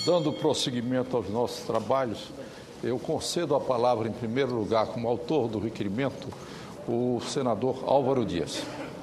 Dando prosseguimento aos nossos trabalhos, eu concedo a palavra, em primeiro lugar, como autor do requerimento, o senador Álvaro Dias.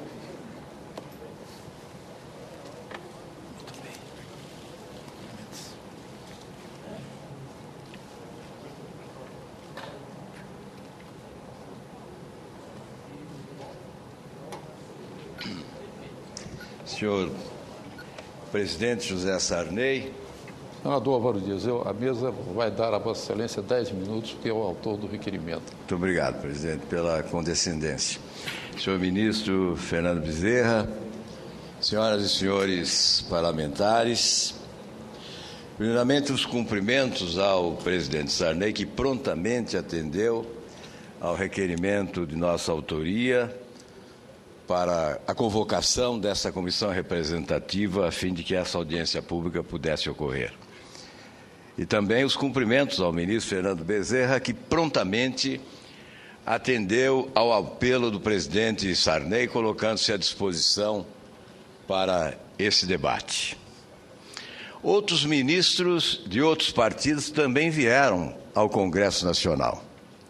Senhor presidente José Sarney. Senador Álvaro Dias, a mesa vai dar a Vossa Excelência 10 minutos, porque é o autor do requerimento. Muito obrigado, presidente, pela condescendência. Senhor ministro Fernando Bezerra, senhoras e senhores parlamentares, primeiramente os cumprimentos ao presidente Sarney, que prontamente atendeu ao requerimento de nossa autoria para a convocação dessa comissão representativa a fim de que essa audiência pública pudesse ocorrer. E também os cumprimentos ao ministro Fernando Bezerra, que prontamente atendeu ao apelo do presidente Sarney, colocando-se à disposição para esse debate. Outros ministros de outros partidos também vieram ao Congresso Nacional.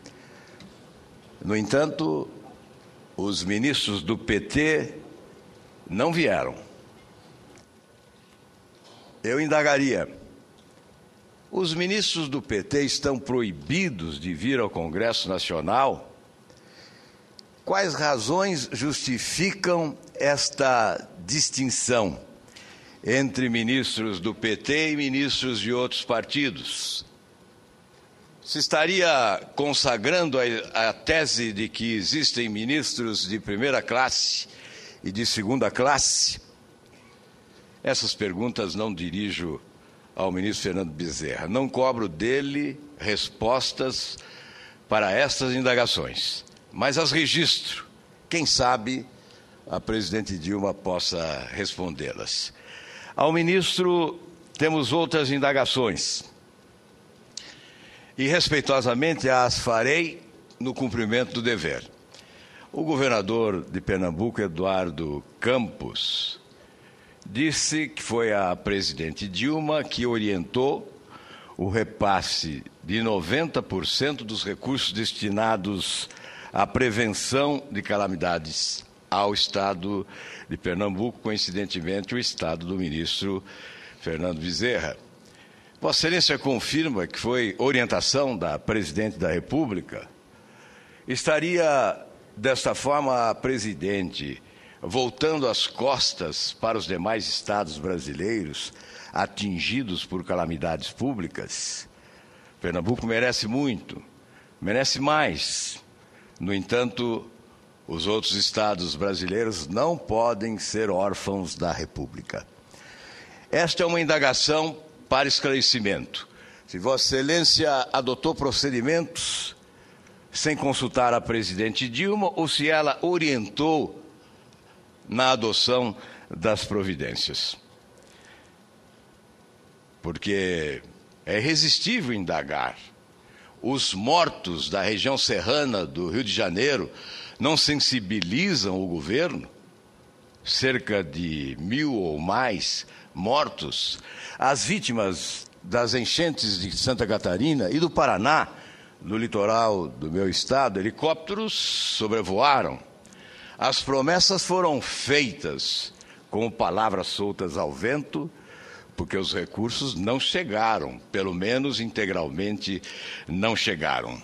No entanto, os ministros do PT não vieram. Eu indagaria: os ministros do PT estão proibidos de vir ao Congresso Nacional? Quais razões justificam esta distinção entre ministros do PT e ministros de outros partidos? Se estaria consagrando a tese de que existem ministros de primeira classe e de segunda classe? Essas perguntas não dirijo ao ministro Fernando Bezerra. Não cobro dele respostas para estas indagações, mas as registro. Quem sabe a presidente Dilma possa respondê-las. Ao ministro, temos outras indagações. E, respeitosamente, as farei no cumprimento do dever. O governador de Pernambuco, Eduardo Campos, disse que foi a presidente Dilma que orientou o repasse de 90% dos recursos destinados à prevenção de calamidades ao Estado de Pernambuco, coincidentemente o Estado do ministro Fernando Bezerra. Vossa Excelência confirma que foi orientação da Presidente da República? Estaria, desta forma, a Presidente voltando as costas para os demais estados brasileiros atingidos por calamidades públicas? Pernambuco merece muito, merece mais. No entanto, os outros estados brasileiros não podem ser órfãos da República. Esta é uma indagação para esclarecimento. Se Vossa Excelência adotou procedimentos sem consultar a presidente Dilma ou se ela orientou na adoção das providências. Porque é irresistível indagar. Os mortos da região serrana do Rio de Janeiro não sensibilizam o governo? Cerca de 1.000 ou mais mortos. As vítimas das enchentes de Santa Catarina e do Paraná, no litoral do meu estado, helicópteros sobrevoaram. As promessas foram feitas como palavras soltas ao vento, porque os recursos não chegaram, pelo menos integralmente não chegaram.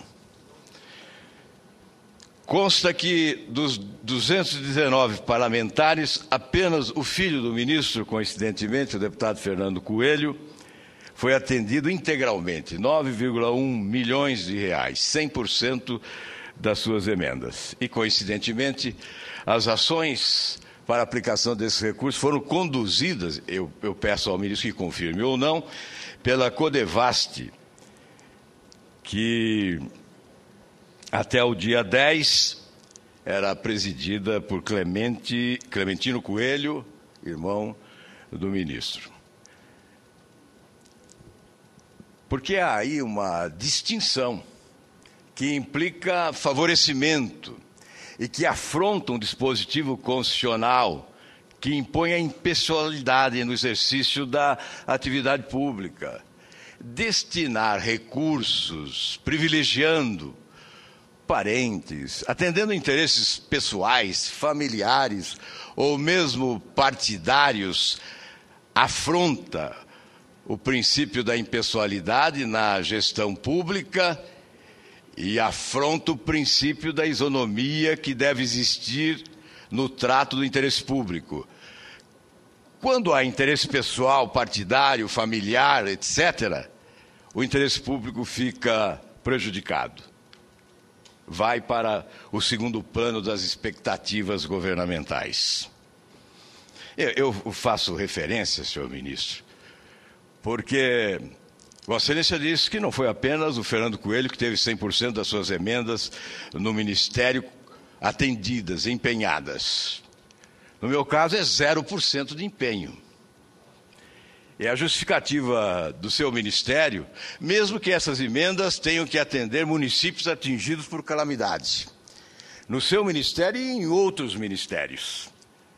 Consta que dos 219 parlamentares, apenas o filho do ministro, coincidentemente, o deputado Fernando Coelho, foi atendido integralmente, 9,1 milhões de reais, 100% das suas emendas. E, coincidentemente, as ações para a aplicação desses recursos foram conduzidas, eu peço ao ministro que confirme ou não, pela Codevast, que até o dia 10 era presidida por Clementino Coelho, irmão do ministro. Porque há aí uma distinção que implica favorecimento e que afronta um dispositivo constitucional que impõe a impessoalidade no exercício da atividade pública. destinar recursos privilegiando parentes, atendendo interesses pessoais, familiares ou mesmo partidários, afronta o princípio da impessoalidade na gestão pública e afronta o princípio da isonomia que deve existir no trato do interesse público. Quando há interesse pessoal, partidário, familiar, etc., o interesse público fica prejudicado. Vai para o segundo plano das expectativas governamentais. Eu faço referência, senhor ministro, porque Vossa Excelência disse que não foi apenas o Fernando Coelho que teve 100% das suas emendas no Ministério atendidas, empenhadas. No meu caso, é 0% de empenho. E a justificativa do seu ministério, mesmo que essas emendas tenham que atender municípios atingidos por calamidades, no seu ministério e em outros ministérios.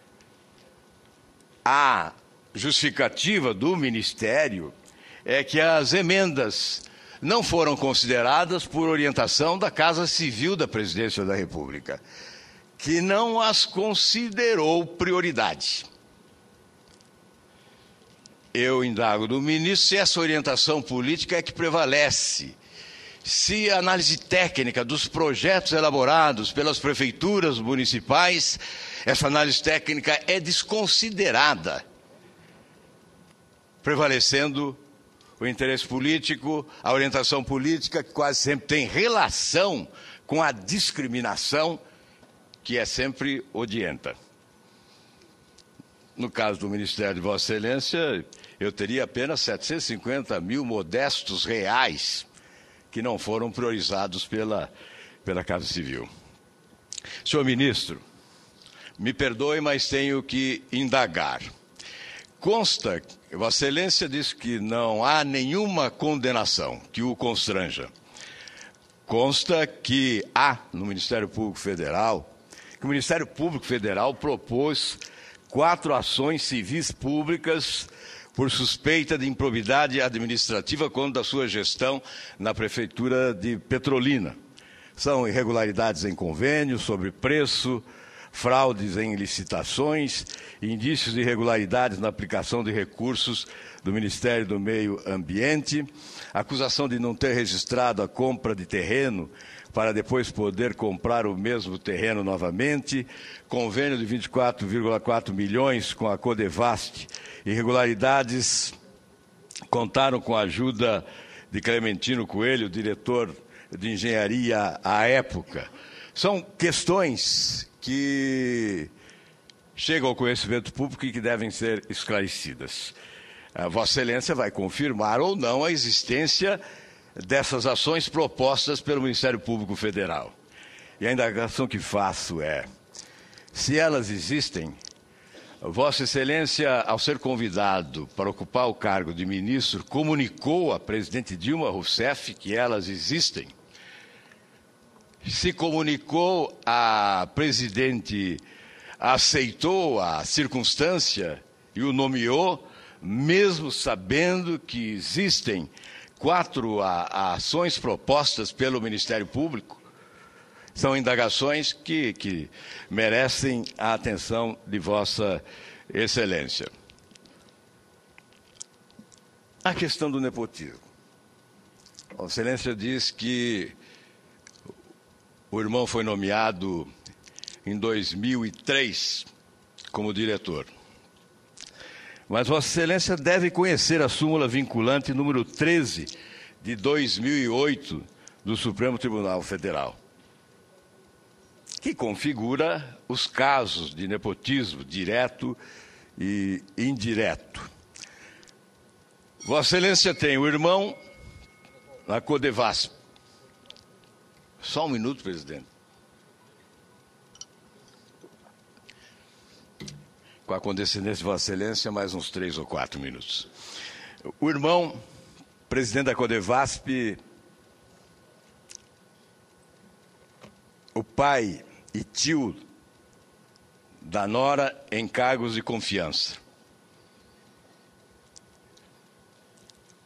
A justificativa do ministério é que as emendas não foram consideradas por orientação da Casa Civil da Presidência da República, que não as considerou prioridade. Eu indago do ministro se essa orientação política é que prevalece, se a análise técnica dos projetos elaborados pelas prefeituras municipais, essa análise técnica é desconsiderada, prevalecendo o interesse político, a orientação política, que quase sempre tem relação com a discriminação, que é sempre odienta. No caso do Ministério de Vossa Excelência, eu teria apenas 750 mil modestos reais que não foram priorizados pela Casa Civil. Senhor ministro, me perdoe, mas tenho que indagar. Consta, Vossa Excelência disse que não há nenhuma condenação que o constranja. Consta que há no Ministério Público Federal, que o Ministério Público Federal propôs 4 ações civis públicas por suspeita de improbidade administrativa quando da sua gestão na Prefeitura de Petrolina. São irregularidades em convênios, sobre preço, fraudes em licitações, indícios de irregularidades na aplicação de recursos do Ministério do Meio Ambiente, acusação de não ter registrado a compra de terreno para depois poder comprar o mesmo terreno novamente, convênio de 24,4 milhões com a Codevasp, irregularidades contaram com a ajuda de Clementino Coelho, diretor de engenharia à época. São questões que chegam ao conhecimento público e que devem ser esclarecidas. A Vossa Excelência vai confirmar ou não a existência dessas ações propostas pelo Ministério Público Federal. E a indagação que faço é, se elas existem, Vossa Excelência, ao ser convidado para ocupar o cargo de ministro, comunicou à presidente Dilma Rousseff que elas existem? Se comunicou, a presidente aceitou a circunstância e o nomeou, mesmo sabendo que existem 4 ações propostas pelo Ministério Público? São indagações que merecem a atenção de Vossa Excelência. A questão do nepotismo. Vossa Excelência diz que o irmão foi nomeado em 2003 como diretor. Mas Vossa Excelência deve conhecer a súmula vinculante número 13 de 2008 do Supremo Tribunal Federal, que configura os casos de nepotismo direto e indireto. Vossa Excelência tem o irmão na Codevasp. Só um minuto, presidente. Com a condescendência de Vossa Excelência, mais uns 3 ou 4 minutos. O irmão, presidente da Codevasp, o pai e tio da nora em cargos de confiança.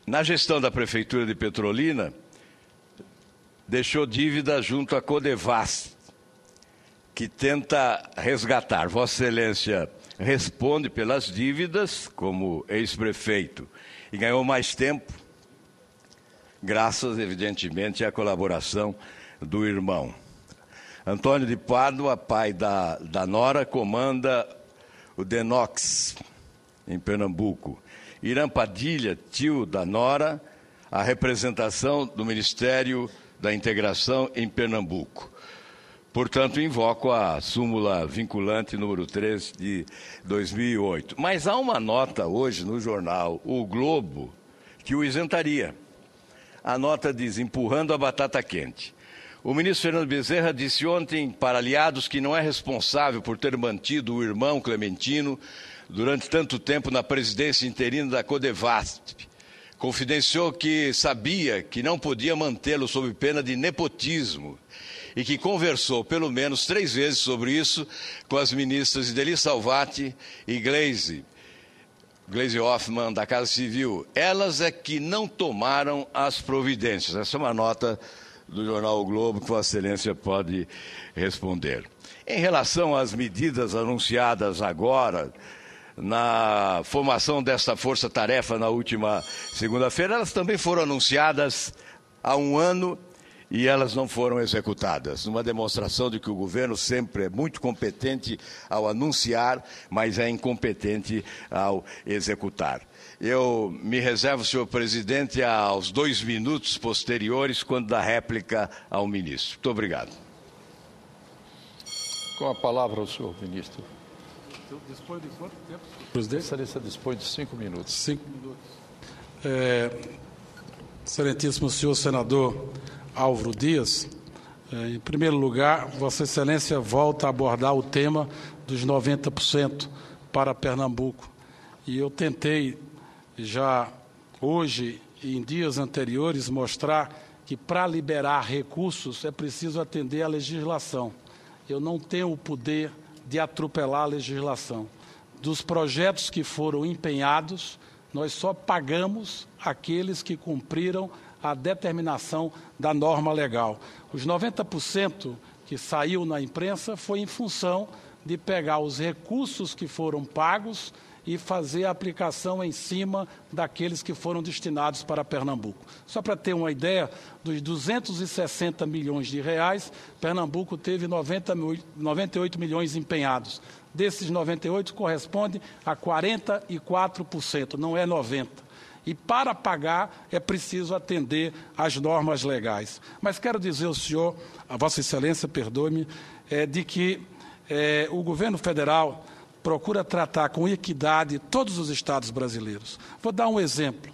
na gestão da Prefeitura de Petrolina, deixou dívida junto à Codevasf, que tenta resgatar. Vossa Excelência responde pelas dívidas como ex-prefeito e ganhou mais tempo, graças, evidentemente, à colaboração do irmão. Antônio de Pádua, pai da Nora, comanda o Denox, em Pernambuco. Irã Padilha, tio da Nora, a representação do Ministério da Integração em Pernambuco. Portanto, invoco a súmula vinculante número 3 de 2008. Mas há uma nota hoje no jornal O Globo que o isentaria. A nota diz: empurrando a batata quente. O ministro Fernando Bezerra disse ontem para aliados que não é responsável por ter mantido o irmão Clementino durante tanto tempo na presidência interina da Codevasf. Confidenciou que sabia que não podia mantê-lo sob pena de nepotismo e que conversou pelo menos 3 vezes sobre isso com as ministras Ideli Salvati e Gleisi Hoffmann, da Casa Civil. Elas é que não tomaram as providências. Essa é uma nota do jornal O Globo que Vossa Excelência pode responder. Em relação às medidas anunciadas agora, na formação desta força-tarefa na última segunda-feira, elas também foram anunciadas há 1 ano e elas não foram executadas. Uma demonstração de que o governo sempre é muito competente ao anunciar, mas é incompetente ao executar. Eu me reservo, senhor presidente, aos 2 minutos posteriores, quando dá réplica ao ministro. Muito obrigado. Com a palavra o senhor ministro. Dispõe de quanto tempo, presidente? Excelência dispõe de 5 minutos. 5 minutos. Excelentíssimo senhor senador Álvaro Dias, em primeiro lugar, Vossa Excelência volta a abordar o tema dos 90% para Pernambuco. E eu tentei já hoje e em dias anteriores mostrar que para liberar recursos é preciso atender à legislação. Eu não tenho o poder de atropelar a legislação. Dos projetos que foram empenhados, nós só pagamos aqueles que cumpriram a determinação da norma legal. Os 90% que saiu na imprensa foi em função de pegar os recursos que foram pagos e fazer a aplicação em cima daqueles que foram destinados para Pernambuco. Só para ter uma ideia, dos 260 milhões de reais, Pernambuco teve 98 milhões empenhados. Desses 98 corresponde a 44%, não é 90%. E para pagar é preciso atender às normas legais. Mas quero dizer ao senhor, a Vossa Excelência, perdoe-me, de que o governo federal procura tratar com equidade todos os estados brasileiros. Vou dar um exemplo.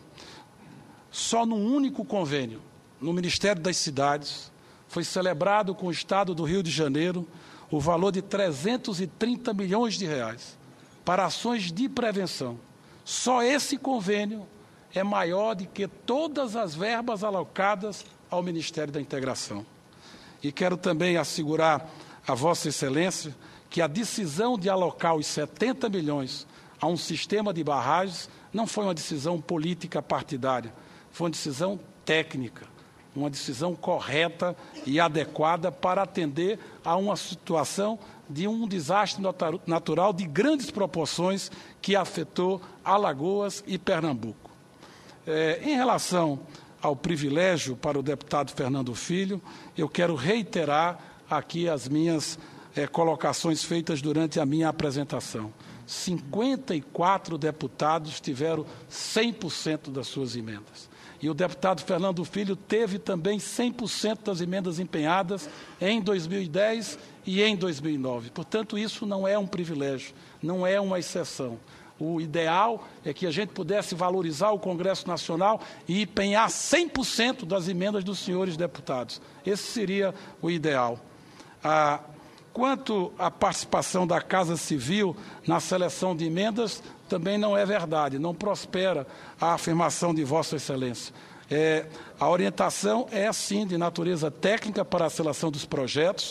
Só num único convênio, no Ministério das Cidades, foi celebrado com o estado do Rio de Janeiro o valor de 330 milhões de reais para ações de prevenção. Só esse convênio é maior do que todas as verbas alocadas ao Ministério da Integração. E quero também assegurar a Vossa Excelência que a decisão de alocar os 70 milhões a um sistema de barragens não foi uma decisão política partidária, foi uma decisão técnica, uma decisão correta e adequada para atender a uma situação de um desastre natural de grandes proporções que afetou Alagoas e Pernambuco. Em relação ao privilégio para o deputado Fernando Filho, eu quero reiterar aqui as minhas colocações feitas durante a minha apresentação. 54 deputados tiveram 100% das suas emendas. E o deputado Fernando Filho teve também 100% das emendas empenhadas em 2010 e em 2009. Portanto, isso não é um privilégio, não é uma exceção. O ideal é que a gente pudesse valorizar o Congresso Nacional e empenhar 100% das emendas dos senhores deputados. Esse seria o ideal. Quanto à participação da Casa Civil na seleção de emendas, também não é verdade, não prospera a afirmação de Vossa Excelência. A orientação é, sim, de natureza técnica para a seleção dos projetos.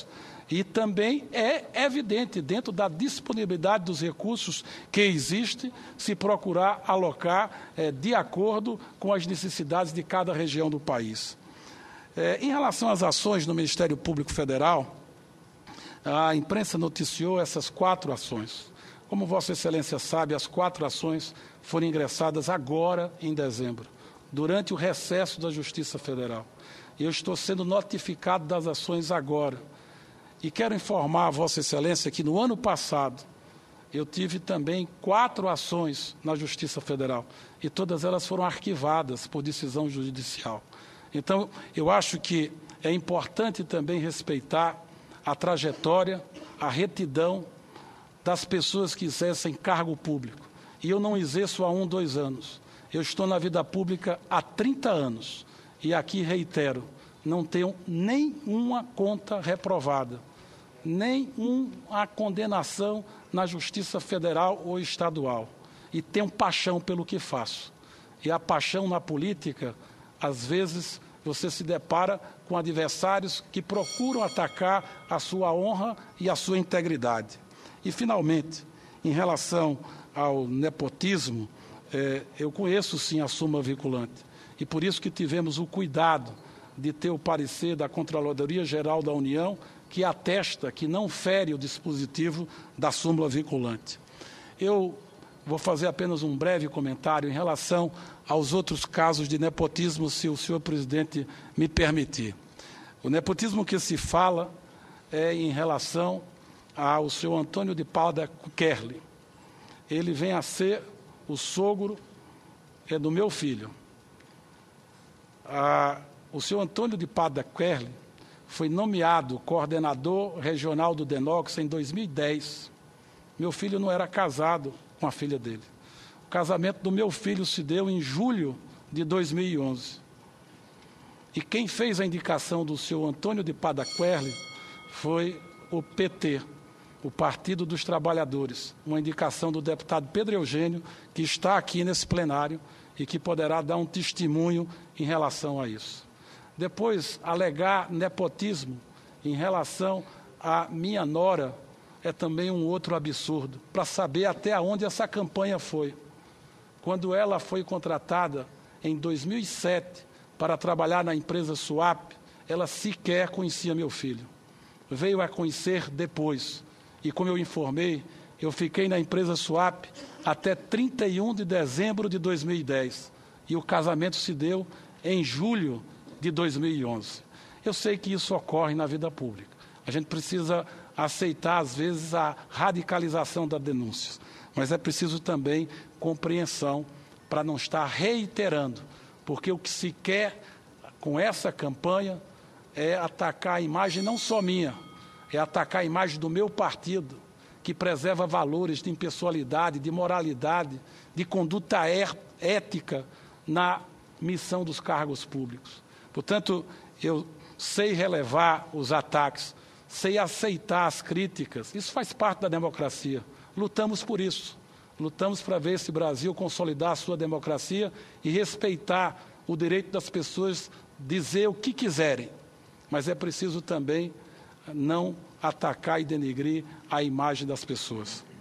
E também é evidente, dentro da disponibilidade dos recursos que existe, se procurar alocar de acordo com as necessidades de cada região do país. Em relação às ações no Ministério Público Federal, a imprensa noticiou essas 4 ações. Como Vossa Excelência sabe, as 4 ações foram ingressadas agora, em dezembro, durante o recesso da Justiça Federal. Eu estou sendo notificado das ações agora. E quero informar a Vossa Excelência que no ano passado eu tive também 4 ações na Justiça Federal e todas elas foram arquivadas por decisão judicial. Então, eu acho que é importante também respeitar a trajetória, a retidão das pessoas que exercem cargo público. E eu não exerço há 1, 2 anos. Eu estou na vida pública há 30 anos. E aqui reitero, não tenho nenhuma conta reprovada, nenhuma condenação na Justiça Federal ou estadual. E tenho paixão pelo que faço. E a paixão na política, às vezes, você se depara com adversários que procuram atacar a sua honra e a sua integridade. E, finalmente, em relação ao nepotismo, eu conheço, sim, a súmula vinculante. E por isso que tivemos o cuidado de ter o parecer da Controladoria Geral da União, que atesta que não fere o dispositivo da súmula vinculante. Eu vou fazer apenas um breve comentário em relação aos outros casos de nepotismo, se o senhor presidente me permitir. O nepotismo que se fala é em relação ao senhor Antônio de Pada Querli. Ele vem a ser o sogro do meu filho. O senhor Antônio de Pada Querli foi nomeado coordenador regional do DENOX em 2010. Meu filho não era casado com a filha dele. O casamento do meu filho se deu em julho de 2011. E quem fez a indicação do senhor Antônio de Pada Querli foi o PT, o Partido dos Trabalhadores, uma indicação do deputado Pedro Eugênio, que está aqui nesse plenário e que poderá dar um testemunho em relação a isso. Depois, alegar nepotismo em relação à minha nora é também um outro absurdo, para saber até onde essa campanha foi. Quando ela foi contratada em 2007 para trabalhar na empresa Suap, ela sequer conhecia meu filho. Veio a conhecer depois. E como eu informei, eu fiquei na empresa Suap até 31 de dezembro de 2010. E o casamento se deu em julho de 2011. Eu sei que isso ocorre na vida pública. A gente precisa aceitar, às vezes, a radicalização das denúncias. Mas é preciso também compreensão para não estar reiterando. Porque o que se quer com essa campanha é atacar a imagem não só minha, é atacar a imagem do meu partido, que preserva valores de impessoalidade, de moralidade, de conduta ética na missão dos cargos públicos. Portanto, eu sei relevar os ataques, sei aceitar as críticas. Isso faz parte da democracia. Lutamos por isso. Lutamos para ver esse Brasil consolidar a sua democracia e respeitar o direito das pessoas dizer o que quiserem. Mas é preciso também não atacar e denegrir a imagem das pessoas.